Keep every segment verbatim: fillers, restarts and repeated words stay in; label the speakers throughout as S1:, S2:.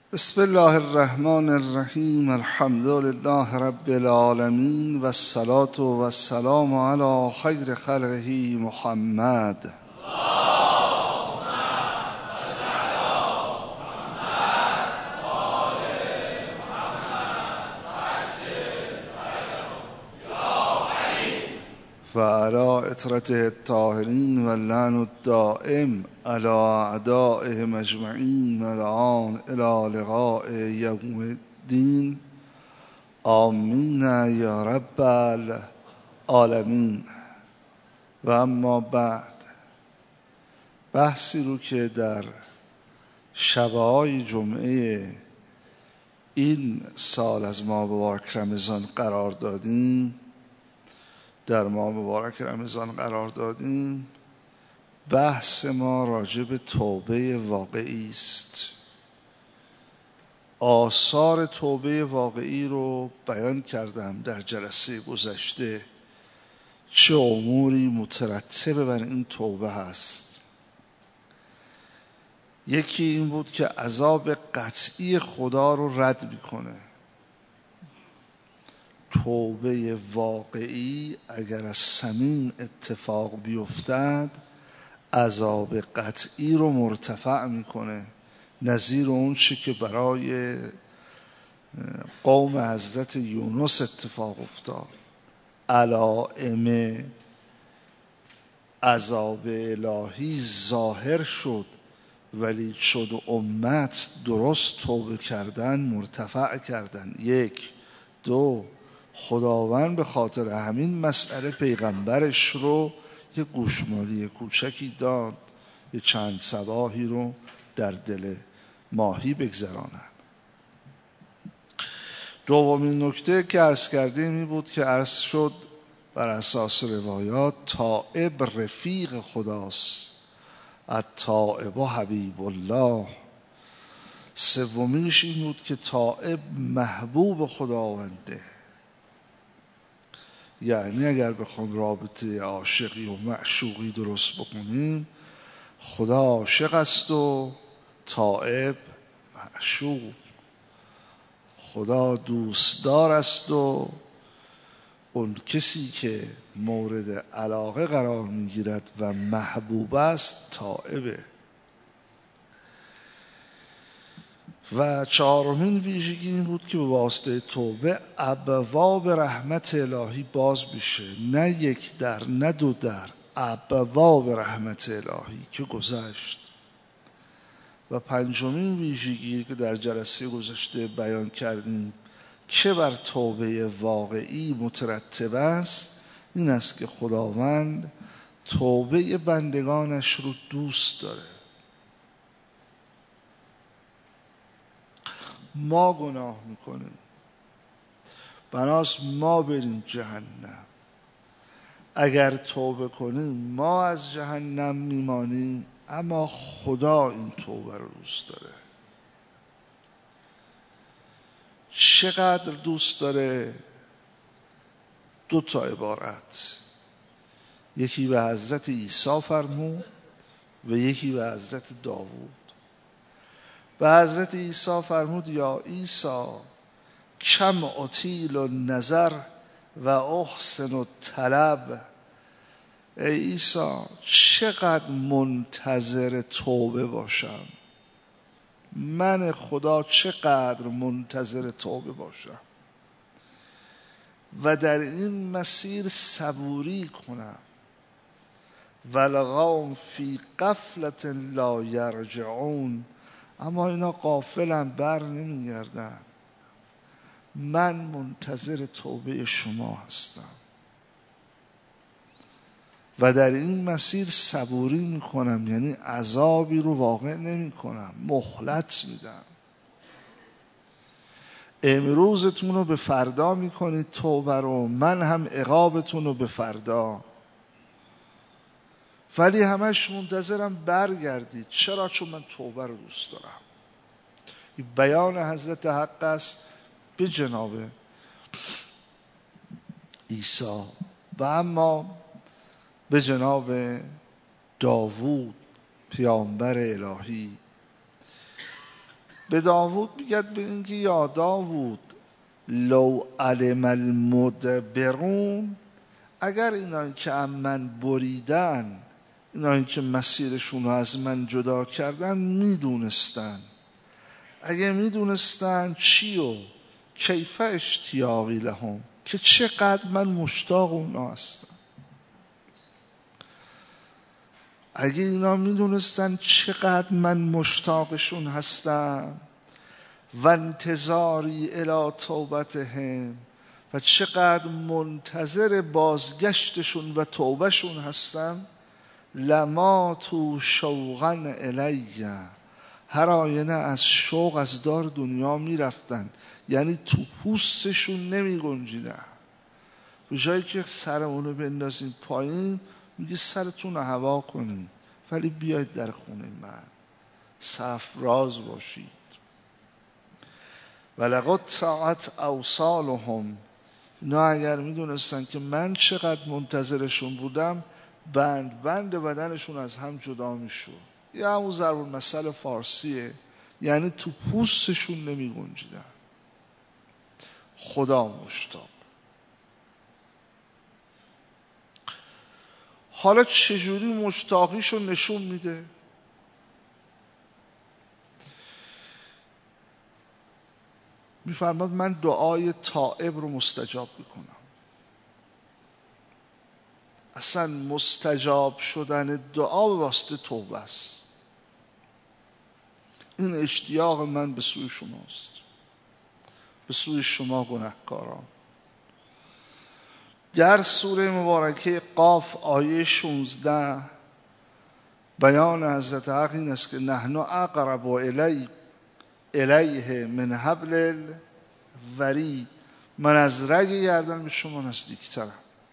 S1: بسم الله الرحمن الرحیم. الحمد لله رب العالمین و الصلاة و السلام علی خیر خلقه محمد. و علی اطرته الطاهرین و اللعن الدائم علی اعدائهم اجمعین و الآن الی لقاء یوم الدین. آمین یا رب العالمین. و اما بعد، بحثی رو که در شبهای جمعه این سال از ماه مبارک رمضان قرار دادیم در ماه مبارک رمضان قرار دادیم بحث ما راجع به توبه واقعی است. آثار توبه واقعی رو بیان کردم در جلسه گذشته، چه اموری مترتب بر این توبه هست. یکی این بود که عذاب قطعی خدا رو رد میکنه. توبه واقعی اگر از صمیم اتفاق بیفتد عذاب قطعی رو مرتفع میکنه، نظیر اون چی که برای قوم حضرت یونس اتفاق افتاد. علائم عذاب الهی ظاهر شد، ولی شد امت درست توبه کردن مرتفع کردن. یک دو خداوند به خاطر همین مسئله پیغمبرش رو یه گوشمالی کوچکی داد، یه چند صباحی رو در دل ماهی بگذرانند. دومین نکته که عرض کردیم این بود که عرض شد بر اساس روایات تائب رفیق خداست، التائب حبیب الله. سومیش این بود که تائب محبوب خداونده. یعنی اگر بخوام رابطه عاشقی و معشوقی درست بکنیم، خدا عاشق است و تائب معشوق. خدا دوستدار است و اون کسی که مورد علاقه قرار میگیرد و محبوب است تائبه. و چهارمین ویژگی این بود که به واسطه توبه ابواب رحمت الهی باز میشه، نه یک در نه دو در، ابواب رحمت الهی که گذشت. و پنجمین ویژگی که در جلسه گذشته بیان کردیم که بر توبه واقعی مترتب است، این است که خداوند توبه بندگانش رو دوست داره. ما گناه میکنیم، بناست ما بریم جهنم. اگر توبه کنیم ما از جهنم میمانیم، اما خدا این توبه رو دوست داره. چقدر دوست داره؟ دو تا عبارت، یکی به حضرت عیسی فرمود و یکی به حضرت داوود. به حضرت عیسی فرمود یا عیسی کم اطیل النظر و احسن الطلب. ای عیسی چقدر منتظر توبه باشم، من خدا چقدر منتظر توبه باشم و در این مسیر صبوری کنم. والقوم فی غفلة لا یرجعون. اما اینا غافلن، بر نمیگردن. من منتظر توبه شما هستم و در این مسیر صبوری میکنم، یعنی عذابی رو واقع نمی کنم، مهلت میدم. امروزتون رو به فردا میکنید توبه رو، من هم عقابتون رو به فردا. ولی همش منتظرم برگردید. چرا؟ چون من توبه رو دوست دارم. این بیان حضرت حق است به جناب عیسی. و اما به جناب داوود پیامبر الهی به داوود میگه به اینکه یا داوود لو علم المدبرون، اگر اینایی که از من بریدن، اینایی که مسیرشون رو از من جدا کردن میدونستن، اگه میدونستن چی و کیف اشتیاقی لهم، که چقدر من مشتاق اونا هستم، اگه اینا میدونستن چقدر من مشتاقشون هستم، و انتظاری الی توبتهم، و چقدر منتظر بازگشتشون و توبهشون هستم، لما تو شوقا الیه، هر آینه از شوق از دار دنیا میرفتن، یعنی تو پوستشون نمی گنجیدن. به جایی که سرمونو بندازین پایین، میگه سرتون رو هوا کنین، ولی بیاید در خونه من سرفراز باشید. ولقد طاعت اوصالهم، اینا اگر میدونستن که من چقدر منتظرشون بودم، بند بند بدنشون از هم جدا میشد. یه همون ضرب المثل فارسیه، یعنی تو پوستشون نمی گنجیدن. خدا مشتاق. حالا چجوری مشتاقیشو نشون میده؟ میفرماد من دعای تائب رو مستجاب میکنم. اصلا مستجاب شدن دعا به واسطه توبه است. این اشتیاق من به سوی شماست، به سوی شما گناهکاران. در سوره مبارکه قاف آیه شانزده بیان حضرت حق این است که نحن اقرب الی الیه من حبل الورید، من از رگ گردن به شما نزدیکترم.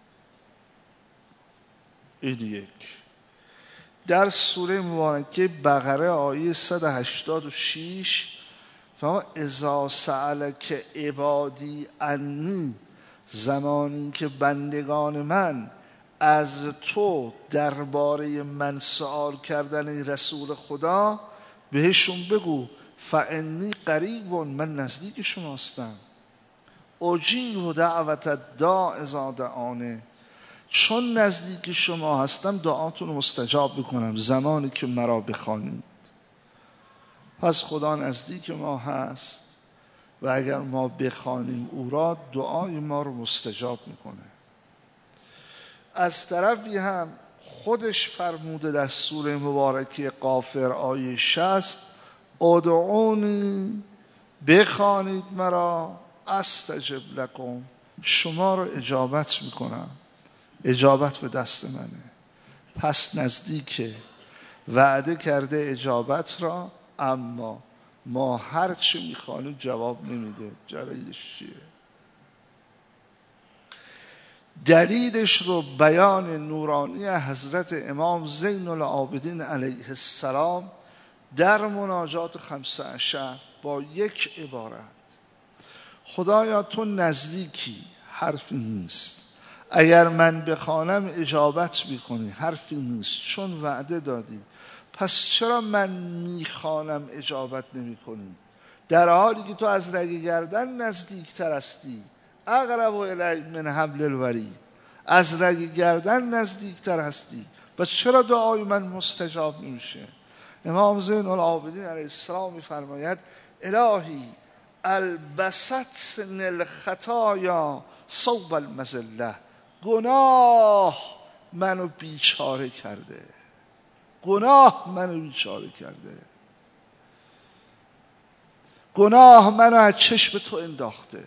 S1: این یک. در سوره مبارکه بقره آیه صد و هشتاد و شش فما اذا سألک عبادی عنی، زمانی که بندگان من از تو درباره من سوال کردن ای رسول خدا، بهشون بگو فانی قریب، من نزدیک شما هستم، اجیب دعوت الداع اذا دعانه، چون نزدیک شما هستم دعاتون رو مستجاب میکنم زمانی که مرا بخوانید. پس خدا نزدیک ما هست و اگر ما بخوانیم او را، دعای ما رو مستجاب میکنه. از طرفی هم خودش فرموده در سوره مبارکه غافر آیه شصت ادعونی، بخوانید مرا استجب لکم، شما رو اجابت میکنم. اجابت به دست منه. پس نزدیکه، وعده کرده اجابت را، اما ما هر چی میخوانیم جواب نمیده. دلیلش چیه؟ دلیلش رو بیان نورانی حضرت امام زین العابدین علیه السلام در مناجات خمسه عشر با یک عبارت: خدایا تو نزدیکی، حرفی نیست، اگر من بخوانم اجابت میکنی، حرفی نیست، چون وعده دادی، پس چرا من میخوانم اجابت نمی کنی؟ در حالی که تو از رگ گردن نزدیکتر هستی، اقرب الی من حبل الورید، از رگ گردن نزدیکتر هستی، پس چرا دعای من مستجاب نمیشه؟ امام زین العابدین علیه السلام میفرماید الهی البستن الخطایا صوب المذله، گناه منو بیچاره کرده، گناه منو بیچاره کرده، گناه منو از چشم تو انداخته،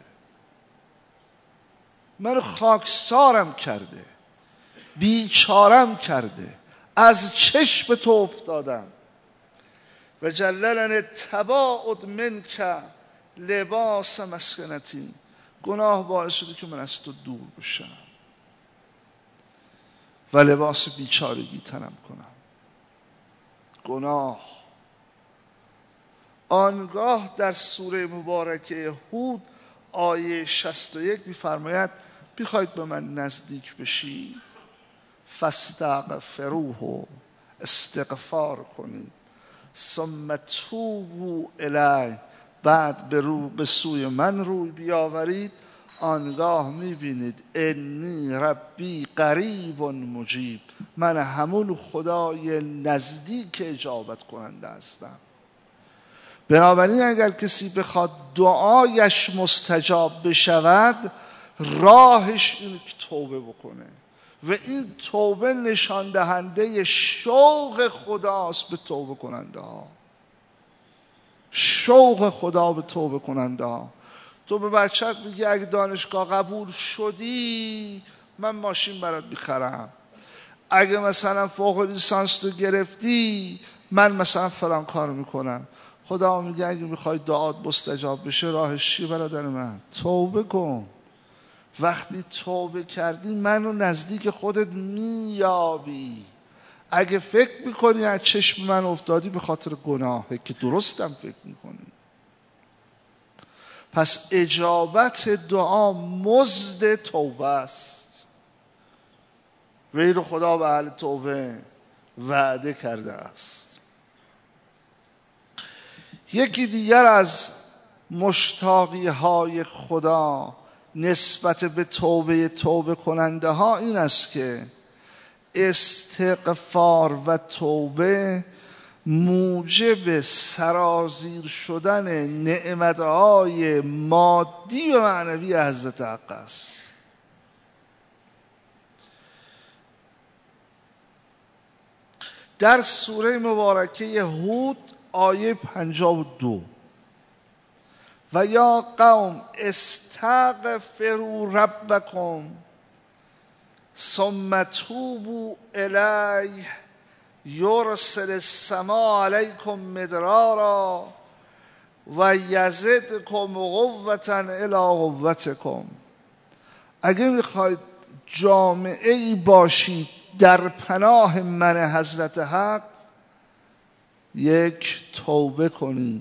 S1: منو خاکسارم کرده، بیچارم کرده، از چشم تو افتادم. و جللن تباعد منک لباس مسکنتی، گناه باعث شده که من از تو دور بشم و لباس بیچارگی تنم کنم. گناه. آنگاه در سوره مبارکه هود آیه شصت و یک می‌فرماید بخواید به من نزدیک بشی فاستغفروه، استغفار کنید، ثم توبوا الی، بعد به رو به سوی من روی بیاورید، آنگاه میبینید انی ربی قریب مجیب، من همون خدای نزدیک اجابت کننده هستم. بنابراین اگر کسی بخواد دعایش مستجاب بشود، راهش اینه که توبه بکنه و این توبه نشان دهنده شوق خداست به توبه کننده ها. شوق خدا به توبه کننده ها. تو به بچت میگی اگه دانشگاه قبول شدی من ماشین برات میخرم، اگه مثلا فوق لیسانس تو گرفتی من مثلا فلان کار میکنم. خدا میگه اگه میخوای دعات مستجاب بشه راهش چیه برادر من؟ توبه کن. وقتی توبه کردی منو نزدیک خودت میابی. اگه فکر میکنی از چشم من افتادی به خاطر گناهه که درستم فکر میکنی. پس اجابت دعا مزد توبه است. ویل خدا به اهل توبه وعده کرده است. یکی دیگر از مشتاقی های خدا نسبت به توبه توبه کننده ها این است که استغفار و توبه موجب سرازیر شدن نعمتهای مادی و معنوی حضرت حق است. در سوره مبارکه هود آیه پنجاه و دو و یا قوم استغفروا ربکم ثم توبوا الیه یرسل السماء علیکم مدرارا و یزدکم قوة الی قوتکم. اگه میخواید جامعه ای باشید در پناه من حضرت حق، یک توبه کنید.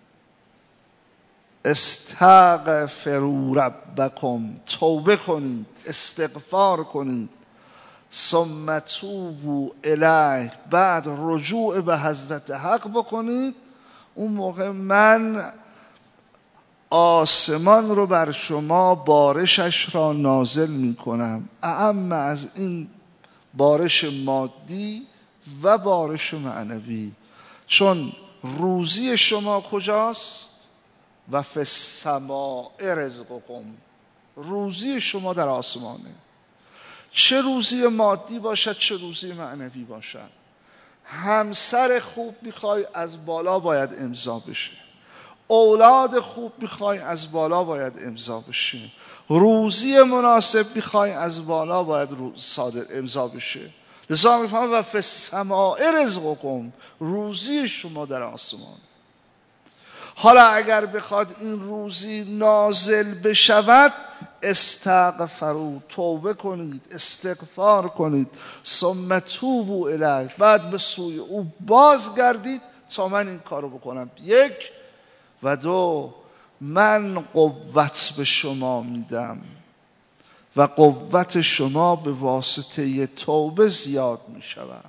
S1: استغفروا ربکم، توبه کنید، استغفار کنید. ثم توبوا الیه، بعد رجوع به حضرت حق بکنید. اون موقع من آسمان رو بر شما بارشش را نازل می کنم، اعم از این بارش مادی و بارش معنوی. چون روزی شما کجاست؟ و فی السماء رزقکم، روزی شما در آسمانه. چه روزی مادی باشد چه روزی معنوی باشد. همسر خوب میخوای از بالا باید امضا بشه، اولاد خوب میخوای از بالا باید امضا بشه، روزی مناسب میخوای از بالا باید صادر امضا بشه. لذا میفهمم و فی السماء رزقکم، روزی شما در آسمان. حالا اگر بخواد این روزی نازل بشود، استغفروا، توبه کنید، استغفار کنید. ثم توبوا الیه، بعد به سوی او بازگردید تا من این کارو بکنم. یک و دو، من قوت به شما میدم و قوت شما به واسطه توبه زیاد میشود.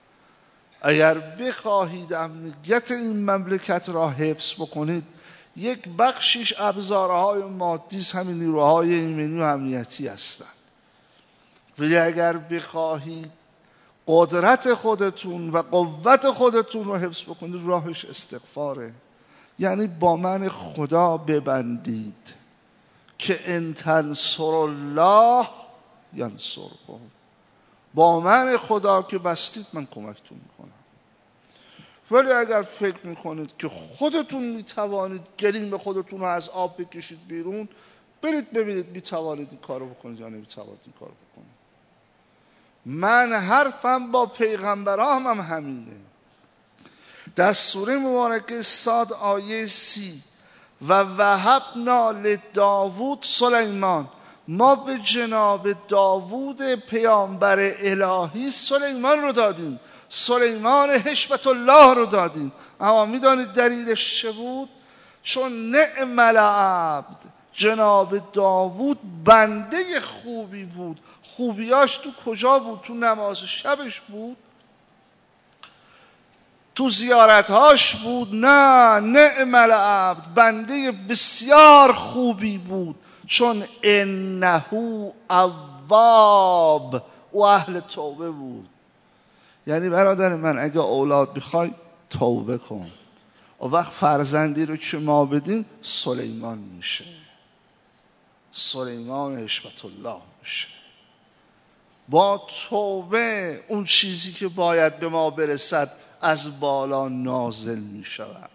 S1: اگر بخواهید امنیت این مملکت را حفظ بکنید، یک بخشیش ابزارهای مادی، همین نیروهای ایمنی و امنیتی هستند. ولی اگر بخواهید قدرت خودتون و قوت خودتون رو حفظ بکنید، راهش استغفاره. یعنی با من خدا ببندید که ان تنصر الله ینصرکم، با من خدا که بستید من کمکتون میکنم. ولی اگر فکر میکنید که خودتون میتوانید گلیم به خودتون رو از آب بکشید بیرون، برید ببینید میتوانید این کارو بکنید یا نمیتوانید این کارو بکنید. من حرفم با پیغمبرام هم همینه. در سوره مبارکه صاد آیه سی و وهبنا لداوود سلیمان، ما به جناب داوود پیامبر الهی سلیمان رو دادیم، سلیمان حشبت الله رو دادیم. اما میدانید دلیلش چه بود؟ چون نعم العبد، جناب داوود بنده خوبی بود. خوبیاش تو کجا بود؟ تو نماز شبش بود، تو زیارتهاش بود؟ نه، نعم العبد، بنده بسیار خوبی بود، چون انه اواب، او اهل توبه بود. یعنی برادر من اگه اولاد بخوای توبه کن، و وقت فرزندی رو که ما بدیم سلیمان میشه، سلیمان حشمت الله میشه. با توبه اون چیزی که باید به ما برسد از بالا نازل می شود.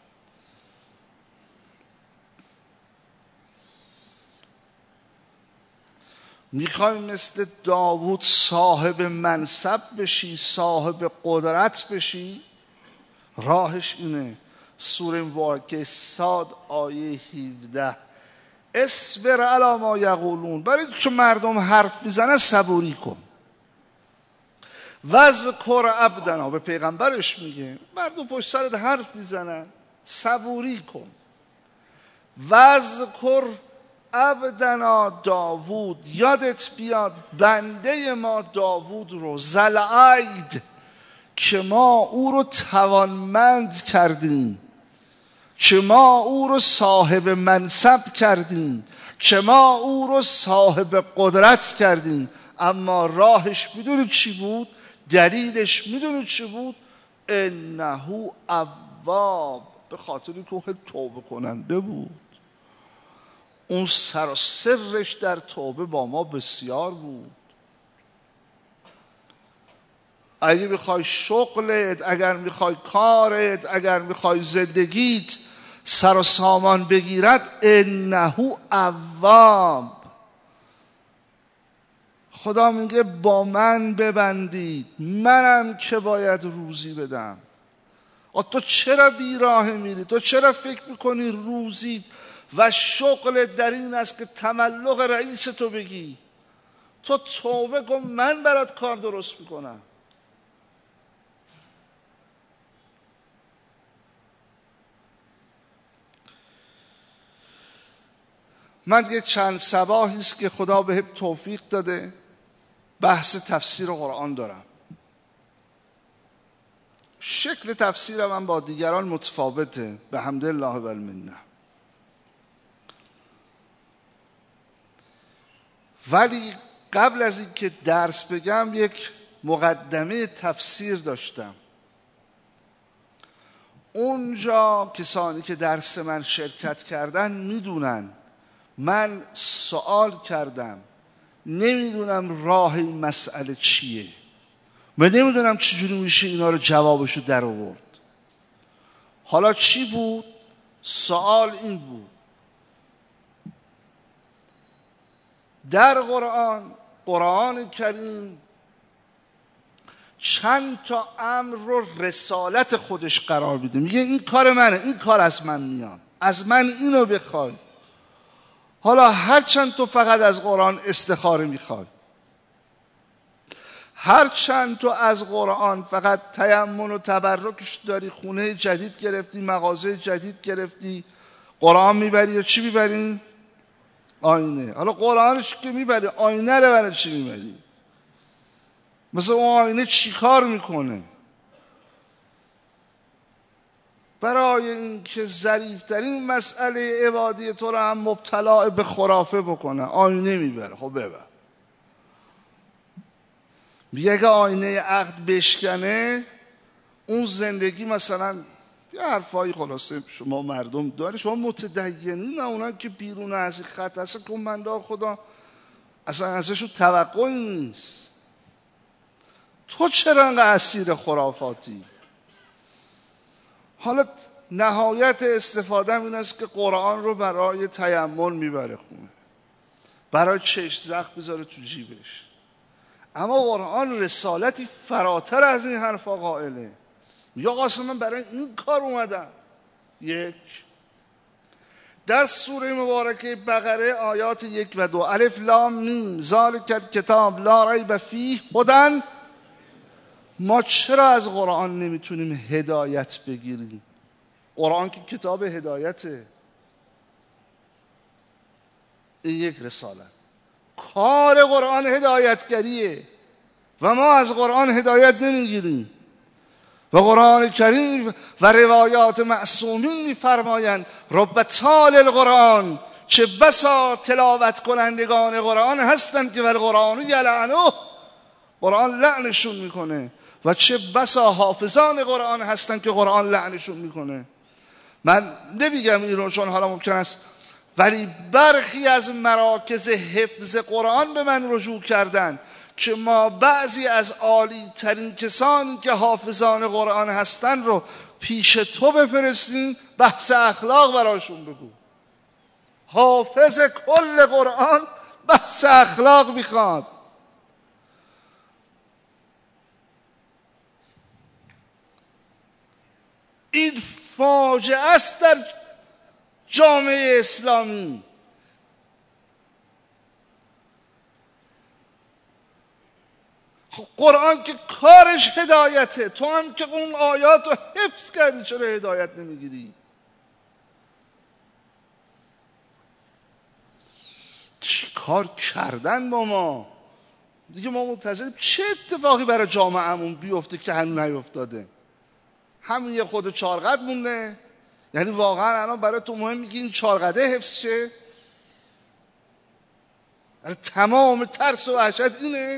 S1: میخوای مثل داوود صاحب منصب بشی، صاحب قدرت بشی؟ راهش اینه. سوره مبارکه صاد آیه هفده، اصبر علی ما یقولون، برای که مردم حرف میزنن صبوری کن. وذکر عبدنا، به پیغمبرش میگه مردم پشت سرت حرف میزنن صبوری کن. وذکر عبدنا داوود، یادت بیاد بنده ما داوود رو، ذوالعید، که ما او رو توانمند کردیم، که ما او رو صاحب منصب کردیم، که ما او رو صاحب قدرت کردیم. اما راهش میدونی چی بود؟ دلیلش میدونی چی بود؟ انه اواب، به خاطر که خیلی توبه کننده بود. اون سر و سرش در توبه با ما بسیار بود. اگر میخوای شغلت، اگر میخوای کارت، اگر میخوای زندگیت سر و سامان بگیرد، انه اواب. خدا میگه با من ببندید، منم که باید روزی بدم. و تو چرا بیراه میری؟ تو چرا فکر میکنی روزی و شغل در این است که تملق رئیس تو بگی؟ تو توبه کن، من برات کار درست میکنم. من دیگه چند صباحی است که خدا به توفیق داده بحث تفسیر قرآن دارم. شکل تفسیر من با دیگران متفاوته، به حمدالله و المنه. ولی قبل از این که درس بگم یک مقدمه تفسیر داشتم. اونجا کسانی که درس من شرکت کردن میدونن من سوال کردم، نمیدونم راه این مسئله چیه، من نمیدونم چجوری میشه اینا رو جوابشو در آورد. حالا چی بود؟ سوال این بود: در قرآن قرآن کریم چند تا امر رو رسالت خودش قرار میده. میگه این کار منه، این کار از من میاد، از من اینو بخوای. حالا هرچند تو فقط از قرآن استخاره میخوای، هرچند تو از قرآن فقط تیمم و تبرکش داری، خونه جدید گرفتی، مغازه جدید گرفتی، قرآن میبری یا چی میبری؟ آینه. حالا قرآنش که میبری، آینه رو برای چی میبری؟ مثل اون آینه چی کار میکنه؟ برای اینکه ظریفترین مسئله عبادی تو رو هم مبتلا به خرافه بکنه، آینه میبره. خب ببر. میگه اگه آینه عقد بشکنه، اون زندگی مثلا یه حرفایی خلاصه شما مردم داره، شما متدینین، اونا که بیرون از این خط هست که منده خدا اصلا ازشون توقعی نیست. تو چرا انقدر اسیر خرافاتی؟ حالا نهایت استفاده این است که قرآن رو برای تیمم میبره خونه، برای چشم زخم بذاره تو جیبش. اما قرآن رسالتی فراتر از این حرفا قائله. یا قاسم من برای این کار اومدم. یک، در سوره مبارکه بقره آیات یک و دو، الف لام میم ذالک الکتاب لا ریب فیه هدی. ما چرا از قرآن نمیتونیم هدایت بگیریم؟ قرآن که کتاب هدایته. این یک رسالت. کار قرآن هدایتگریه و ما از قرآن هدایت نمیگیریم. و قرآن کریم و روایات معصومین می‌فرمایند رب تال القرآن، چه بسا تلاوت کنندگان قرآن هستند که ول قرآن یلعنه، قرآن لعنشون میکنه، و چه بسا حافظان قرآن هستند که قرآن لعنشون میکنه. من نمیگم این رو چون حالا ممکن است، ولی برخی از مراکز حفظ قرآن به من رجوع کردن که ما بعضی از عالی ترین کسانی که حافظان قرآن هستن رو پیش تو بفرستیم بحث اخلاق براشون بگو. حافظ کل قرآن بحث اخلاق میخواد. این فاجعه است در جامعه اسلامی. خب قرآن که کارش هدایته، تو هم که اون آیات رو حفظ کردی چرا هدایت نمیگیری؟ چی کار کردن با ما دیگه؟ ما منتظریم چه اتفاقی برای جامعهمون بیفته که هنوز نیفتاده؟ همین یه خود چارقد مونده. یعنی واقعا الان برای تو مهم میگی این چارقده حفظ شه؟ تمام ترس و وحشت اینه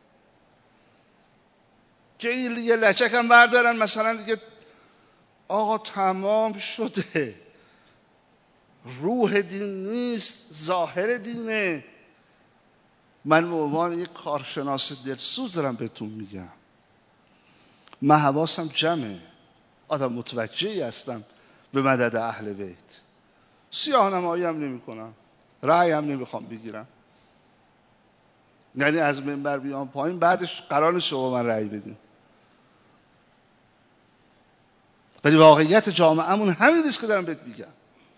S1: که این یه لچک هم بردارن مثلا دیگه آقا تمام شده، روح دین نیست، ظاهر دینه. من به عنوان یک کارشناس دلسوز دارم بهتون میگم، من حواسم جمعه، آدم متوجهی هستم به مدد اهل بیت، سیاه نمایی هم نمی کنم، رأی هم نمیخوام بگیرم. یعنی از منبر بیام پایین بعدش قرار نیست شما من رأی بدیم، ولی واقعیت جامعهمون همین نیست که دارم بهت میگم.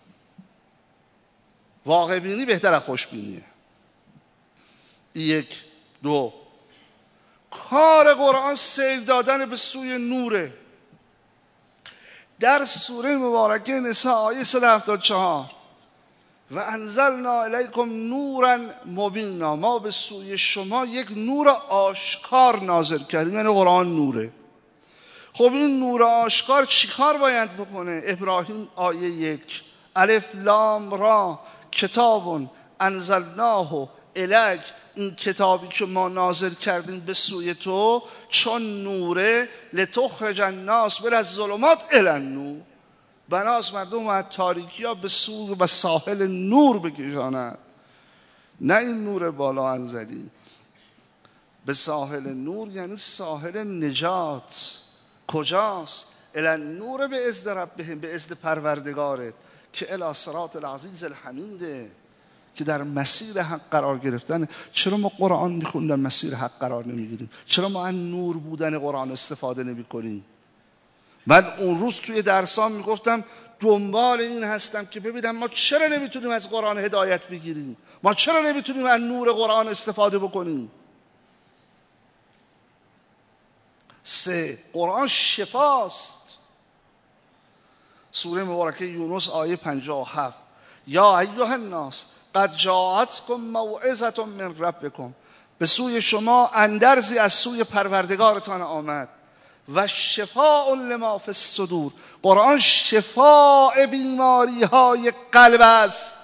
S1: واقع بینی بهتر از خوش بینیه. یک دو، کار قرآن سیر دادن به سوی نوره. در سوره مبارکه نساء آیه صد و هفتاد و چهار و انزلنا الیکم نورا مبینا، ما به سوی شما یک نور آشکار نازل کردیم، یعنی قرآن نوره. خب این نور آشکار چی کار باید بکنه؟ ابراهیم آیه یک، الف لام را کتاب انزلناه الیک، این کتابی که ما نازل کردیم به سوی تو چون نوره، لتخرج الناس من الظلمات الی النور، بناس مردم از تاریکی ها به سوی و ساحل نور بکشاند. نه این نور بالا انزلی، به ساحل نور یعنی ساحل نجات. کجاست؟ الی النور به اذن ربهم، به اذن پروردگارت، که الی صراط العزیز الحمید، که در مسیر حق قرار گرفتن. چرا ما قرآن میخوندن مسیر حق قرار نمیگیریم؟ چرا ما از نور بودن قرآن استفاده نمی کنیم؟ من اون روز توی درسام میگفتم دنبال این هستم که ببینم ما چرا نمیتونیم از قرآن هدایت بگیریم، ما چرا نمیتونیم از نور قرآن استفاده بکنیم. سه، قرآن شفاست. سوره مبارکه یونس آیه پنجاه و هفت، یا ایها الناس قد جاءتکم موعظة من ربکم، به سوی شما اندرزی از سوی پروردگارتان آمد، و شفاء لما فی الصدور، قرآن شفاء بیماری های قلب است.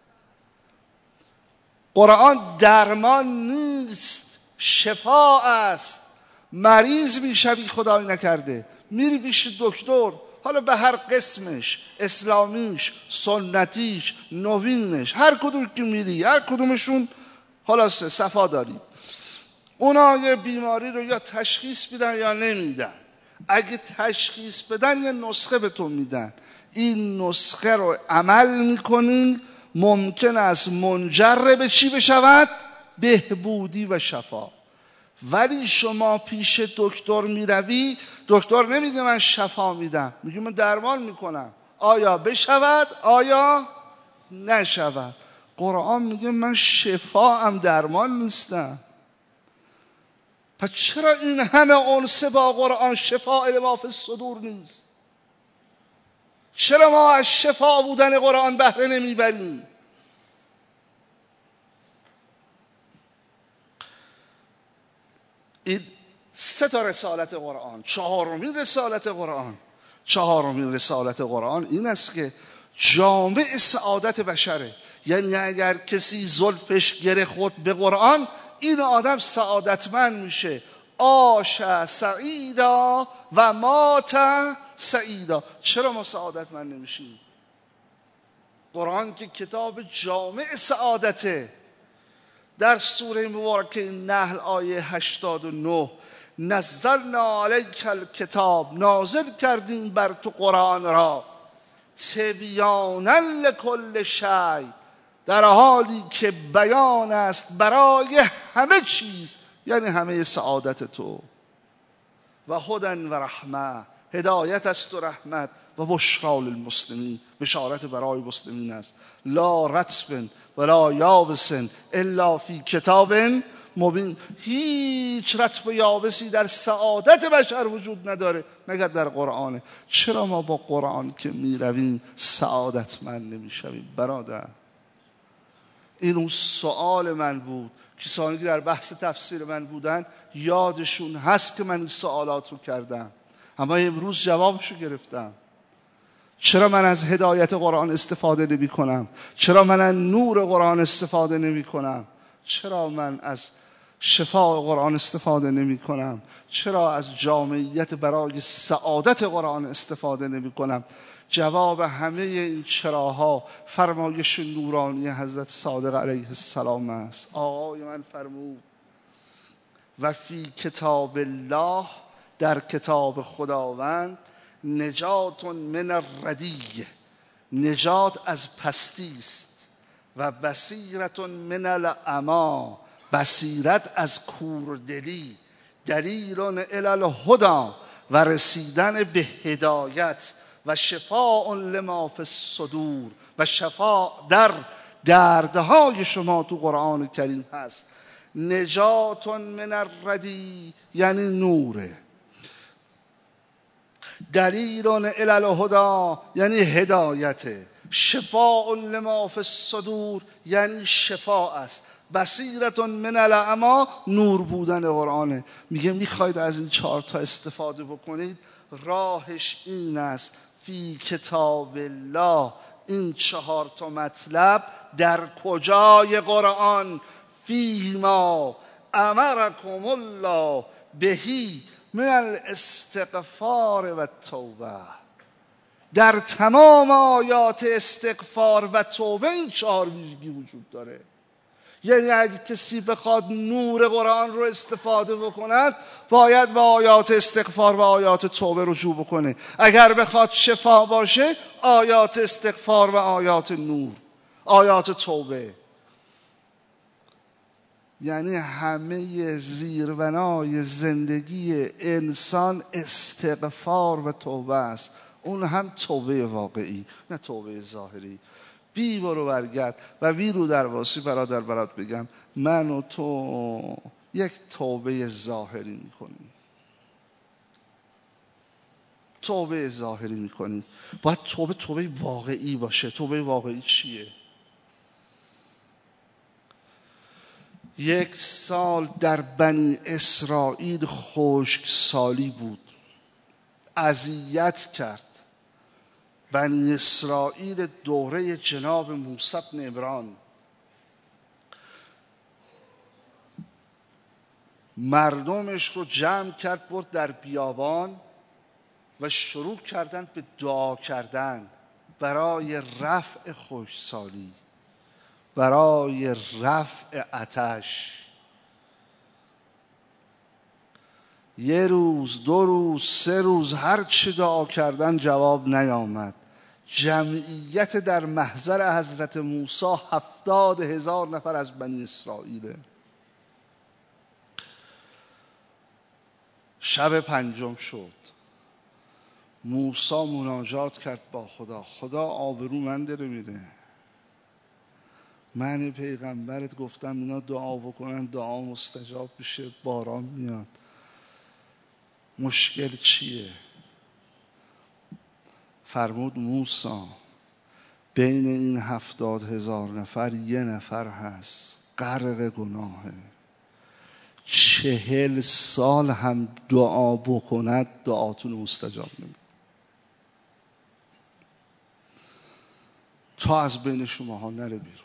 S1: قرآن درمان نیست، شفا است. مریض میشوی خدای نکرده، میری پیش دکتر، حالا به هر قسمش، اسلامیش، سنتیش، نوینش، هر کدوم که میری هر کدومشون خلاصه صفا داری. اونا یه بیماری رو یا تشخیص میدن یا نمیدن. اگه تشخیص بدن یه نسخه به تو میدن، این نسخه رو عمل میکنین، ممکن است منجر به چی بشود؟ بهبودی و شفا. ولی شما پیش دکتر میروی، دکتر نمیگه من شفا میدم، میگه من درمان میکنم، آیا بشود آیا نشود. قرآن میگه من شفا هم درمان نیستم. پس چرا این همه انس با قرآن شفاء لما فی الصدور نیست؟ چرا ما از شفا بودن قرآن بهره نمیبریم؟ این سه تا رسالت قرآن. چهارمین رسالت قرآن چهارمین رسالت قرآن این است که جامع سعادت بشره. یعنی اگر کسی زلفش گره خورد به قرآن، این آدم سعادتمند میشه. عاش سعیدا و مات سعیدا. چرا ما سعادتمند نمیشیم؟ قرآن که کتاب جامع سعادته. در سوره مبارکه نحل آیه هشتاد و نه، نزلنا علیک الکتاب، نازل کردیم بر تو قرآن را، تبیانا لکل شیء، در حالی که بیان است برای همه چیز، یعنی همه سعادت تو. و هدی و رحمه، هدایت است و رحمت. و بشری للمسلمین، بشارت برای مسلمین است. لا رطب ولا یابس الا فی کتاب مبین. هیچ رطب و یابسی در سعادت بشر وجود نداره مگر در قرآنه. چرا ما با قرآن که می رویم سعادتمند نمی شویم برادر؟ این اون سؤال من بود. کسانی که در بحث تفسیر من بودن یادشون هست که من این سوالات رو کردم، اما امروز جوابشو گرفتم. چرا من از هدایت قرآن استفاده نمی کنم؟ چرا من از نور قرآن استفاده نمی کنم؟ چرا من از شفاء قرآن استفاده نمی کنم؟ چرا از جامعیت برای سعادت قرآن استفاده نمی کنم؟ جواب همه این چراها فرمایش نورانی حضرت صادق علیه السلام است. آقای من فرمود و فی کتاب الله، در کتاب خداوند، نجات من الردی، نجات از پستی است، و بصیرت من العمی، بصیرت از کوردلی، دلیل الی الهدی، و رسیدن به هدایت، و شفاء لما فی الصدور، و شفا در دردهای شما تو قرآن کریم هست. نجات من الردی یعنی نوره، دلیل الی الهدی یعنی هدایته، شفاء لما فی الصدور یعنی شفا است، بصیرت من العمی نور بودن قرآنه. میگه میخواید از این چهار تا استفاده بکنید، راهش این است فی کتاب الله. این چهار تا مطلب در کجای قرآن؟ فی ما امرکم الله بهی من الاستغفار و توبه. در تمام آیات استغفار و توبه این چهار ویژگی وجود داره. یعنی اگه کسی بخواد نور قرآن رو استفاده بکند، باید به آیات استغفار و آیات توبه رجوع بکنه. اگر بخواد شفا باشه، آیات استغفار و آیات نور، آیات توبه. یعنی همه زیربنای زندگی انسان استغفار و توبه است. اون هم توبه واقعی، نه توبه ظاهری. بی برو برگرد و وی رو در واسی برادر برات بگم، من و تو یک توبه ظاهری میکنیم. توبه ظاهری میکنیم. باید توبه توبه واقعی باشه. توبه واقعی چیه؟ یک سال در بنی اسرائیل خشکسالی بود، اذیت کرد. بنی اسرائیل دوره جناب موسی بن عمران، مردمش رو جمع کرد، برد در بیابان و شروع کردن به دعا کردن برای رفع خشکسالی، برای رفع آتش. یه روز، دو روز، سه روز هر چه دعا کردن جواب نیامد. جمعیت در محضر حضرت موسی هفتاد هزار نفر از بنی اسرائیل. شب پنجم شد، موسی مناجات کرد با خدا. خدا آبرو من داره میره. من پیغمبرت گفتم اینا دعا بکنن دعا مستجاب بشه، باران میاد. مشکل چیه؟ فرمود موسی بین این هفتاد هزار نفر یه نفر هست غرق گناهه، چهل سال هم دعا بکند دعاتون مستجاب نمیشه. تا از بین شماها نره بیرون.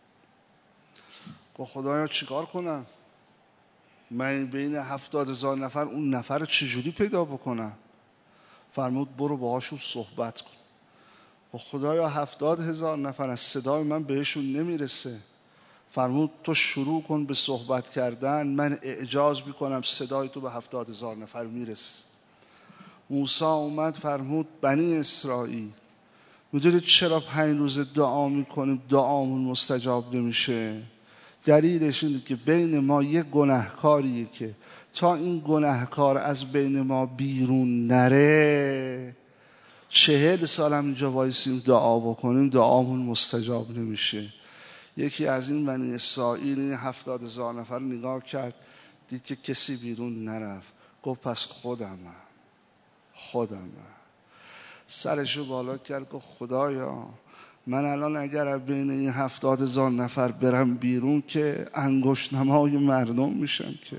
S1: با خدایا چیکار کنم؟ من بین هفتاد هزار نفر اون نفر رو چجوری پیدا بکنم؟ فرمود برو باهاشون صحبت کن. با خدایا هفتاد هزار نفر از صدای من بهشون نمیرسه. فرمود تو شروع کن به صحبت کردن، من اعجاز میکنم صدای تو به هفتاد هزار نفر میرسه. موسی اومد فرمود بنی اسرائیل میدونید چرا پنج روز دعا میکنیم دعامون مستجاب نمیشه؟ دلیلش اینه که بین ما یک گناهکاریه که تا این گناهکار از بین ما بیرون نره چهل سال هم اینجا وایسیم دعا بکنیم دعامون مستجاب نمیشه. یکی از این بنی اسرائیل این هفتاد هزار نفر نگاه کرد، دید که کسی بیرون نرفت، گفت پس خودم خودم سرشو بالا کرد، گفت خدایا من الان اگر از بین این هفتاد هزار نفر برم بیرون که انگشت نمای مردم میشم، که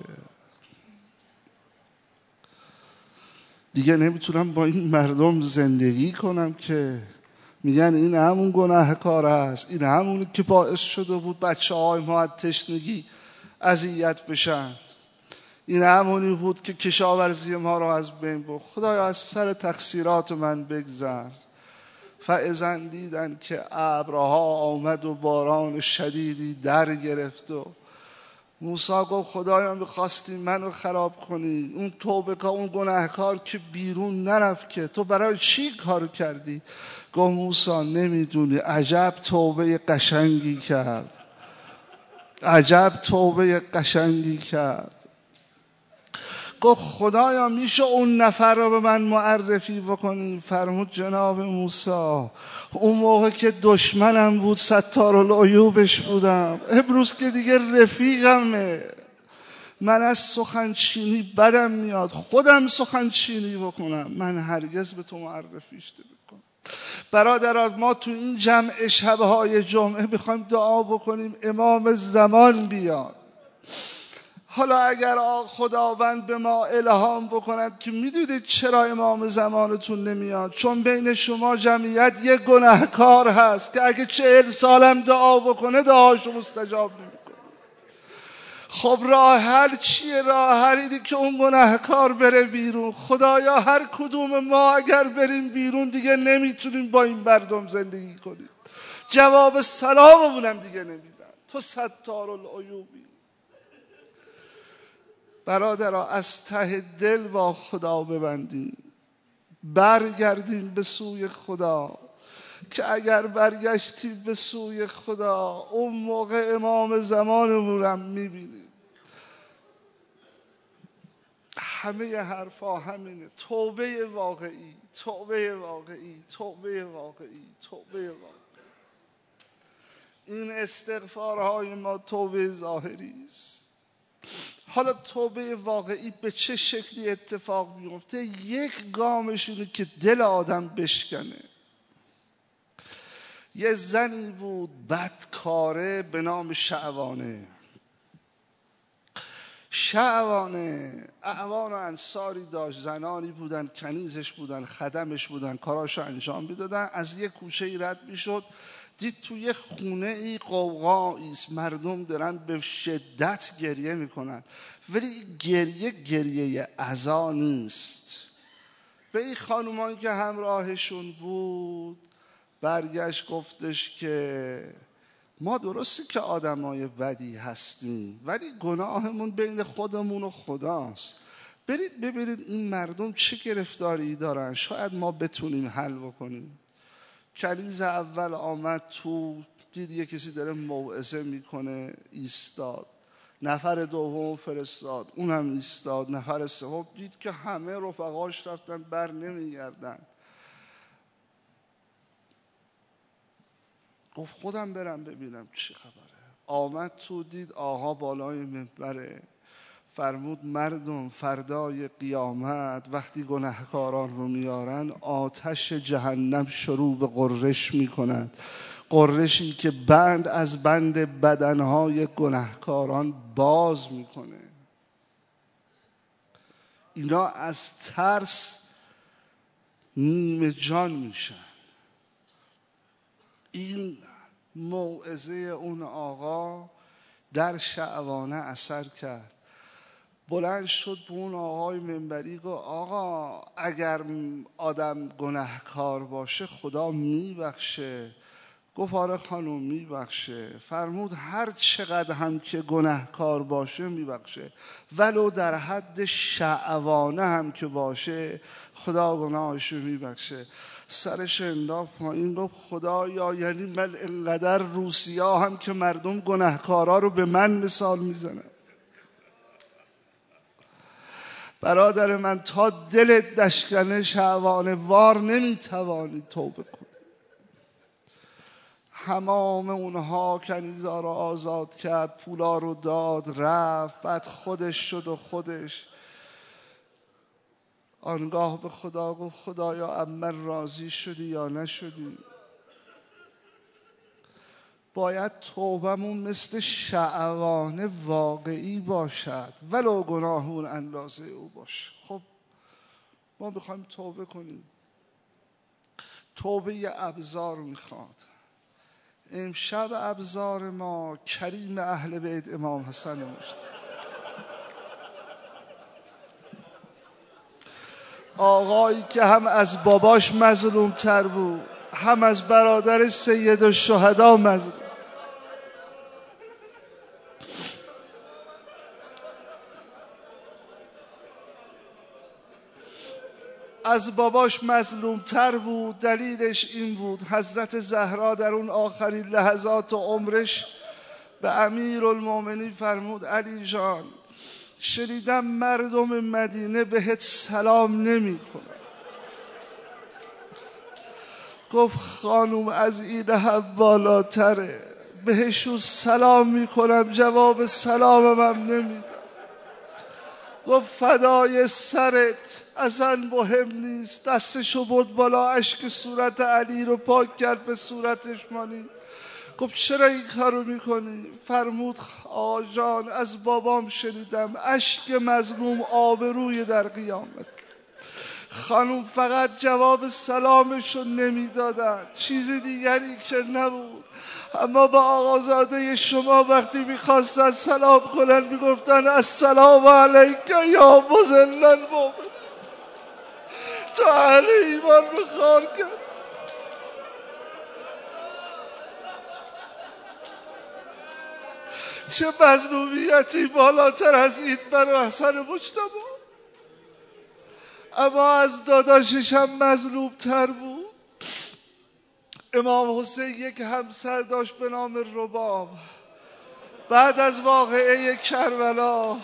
S1: دیگه نمیتونم با این مردم زندگی کنم، که میگن این همون گناهکار است، این همونی که باعث شده بود بچه های ما از تشنگی اذیت بشن، این همونی بود که کشاورزی ما رو از بین برد. خدایا از سر تقصیرات من بگذر. فاذا دیدن که ابرها آمد و باران شدیدی در گرفت و موسی گفت خدایا می‌خواستی منو خراب کنی، اون توبه که اون گناهکار که بیرون نرفت که تو برای چی کار کردی؟ گفت موسی نمیدونی، عجب توبه قشنگی کرد، عجب توبه قشنگی کرد. گفت خدایا میشه اون نفر رو به من معرفی بکنی؟ فرمود جناب موسی اون موقع که دشمنم بود ستارالعیوبش بودم، امروز که دیگه رفیقمه، من از سخنچینی بدم میاد، خودم سخنچینی بکنم، من هرگز به تو معرفیش نمیکنم. برادران ما تو این جمع شبهای جمعه میخوایم دعا بکنیم امام زمان بیاد. حالا اگر خداوند به ما الهام بکند که میدونید چرا امام زمانتون نمیاد؟ چون بین شما جمعیت یک گناهکار هست که اگه چهل سالم دعا بکنه دعاشو مستجاب نمیکنه. خب راه حل چیه؟ راه حل اینه که اون گناهکار بره بیرون. خدایا هر کدوم ما اگر بریم بیرون دیگه نمیتونیم با این مردم زندگی کنیم، جواب سلاممونم دیگه نمیدن، تو ستارالعیوبی. برادرها از ته دل با خدا ببندیم، برگردیم به سوی خدا، که اگر برگشتیم به سوی خدا اون موقع امام زمانمون هم میبینیم. همه حرفا همینه، توبه واقعی، توبه واقعی، توبه واقعی، توبه واقعی. این استغفارهای ما توبه ظاهری است. حالا توبه واقعی به چه شکلی اتفاق میفته؟ یک گامش اینه که دل آدم بشکنه. یه زنی بود بدکاره به نام شعوانه. شعوانه اعوان و انصاری داشت، زنانی بودن کنیزش بودن، خدمش بودن، کاراشو انجام میدادن. از یک کوچه ای رد میشد، دید توی یه خونه ای قوقایی است، مردم دارن به شدت گریه میکنن، ولی گریه گریه عزا نیست. به این خانومان که همراهشون بود برگشت گفتش که ما درسته که آدمای بدی هستیم ولی گناهمون بین خودمون و خداست، برید ببینید این مردم چه گرفتاری دارن، شاید ما بتونیم حل بکنیم. کنیز اول آمد تو، دید یه کسی داره موعظه میکنه، ایستاد. نفر دوم فرستاد، اونم ایستاد. نفر سوم دید که همه رفقاش رفتن بر نمیگردن، گفت خودم برم ببینم چی خبره. آمد تو، دید آقا بالای منبره، فرمود مردم فردای قیامت وقتی گناهکاران رو میارن آتش جهنم شروع به قررش میکند، قررشی که بند از بند بدنهای گناهکاران باز میکنه. اینا از ترس نیمه جان میشن. این موعظه اون آقا در شعبانه اثر کرد. بلند شد به اون آقای منبری گفت آقا اگر آدم گناهکار باشه خدا میبخشه. گفت آره خانم میبخشه. فرمود هر چقدر هم که گناهکار باشه میبخشه، ولو در حد شعبانه هم که باشه خدا گناهشو میبخشه. سرش انداخت پایین گفت خدایا یعنی من انقدر روسیا هم که مردم گناهکارا رو به من مثال میزنن. برادر من تا دلت دشکنه شعبانه وار نمیتوانی توبه کنی. همام اونها کنیزا رو آزاد کرد، پولا رو داد رفت، بعد خودش شد و خودش آنگاه به خدا گفت خدایا امن راضی شدی یا نشدی؟ باید توبمون مثل شعبانه واقعی باشد ولو گناهون اندازه او باشه. خب ما میخوایم توبه کنیم. توبه یه ابزار میخواد. امشب ابزار ما کریم اهل بیت امام حسن مجتبی، آقایی که هم از باباش مظلوم تر بود هم از برادر سید الشهدا مظلوم. از باباش مظلوم تر بود. دلیلش این بود حضرت زهرا در اون آخرین لحظات عمرش به امیرالمومنین فرمود علی جان شنیدم مردم مدینه بهت سلام نمی کنن. گفت خانوم از این هم بالاتره، بهشون سلام می کنم جواب سلامم هم نمیدم. گفت فدای سرت اصلا مهم نیست. دستشو برد بالا، اشک صورت علی رو پاک کرد به صورتش مانی. گفت چرا این کارو میکنی؟ فرمود آقا جان از بابام شنیدم اشک مظلوم آبروی در قیامت. خانوم فقط جواب سلامشو نمیدادن، چیز دیگری که نبود. اما با آقازاده شما وقتی میخواستن سلام کنن میگفتن السلام علیک یا مذل المؤمن. تو اهل ایمان رو خوار کرد. چه مظلومیتی بالاتر از این برای حسن مجتبی. اما از داداشش هم مظلوم تر بود. امام حسین یک همسر داشت به نام رباب. بعد از واقعه کربلا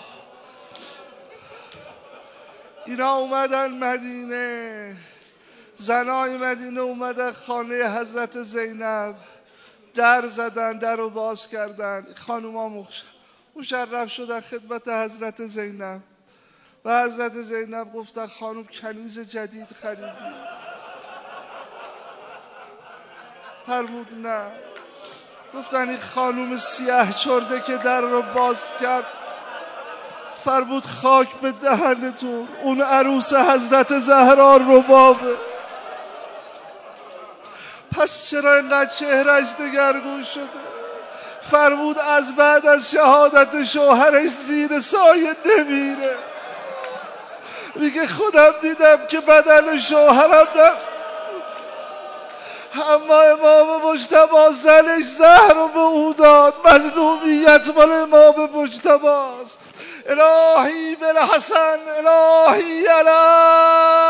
S1: اینا اومدن مدینه، زنای مدینه اومدن خانه حضرت زینب، در زدن، در رو باز کردن. خانوما مشرف شدن خدمت حضرت زینب و حضرت زینب گفتن خانوم کنیز جدید خریدی؟ فرمود نه. گفتن این خانوم سیاه چرده که در رو باز کرد. فرمود خاک به دهنتون، اون عروس حضرت زهرا ربابه. پس چرا اینقدر چهرش دگرگون شده؟ فرمود از بعد از شهادت شوهرش زیر سایه نمیره. میگه خودم دیدم که بدن شوهرم در اما امام مجتبی زنش زهر رو به او داد. مظلومیت مال امام مجتبی است. الهی بالحسن الهی علی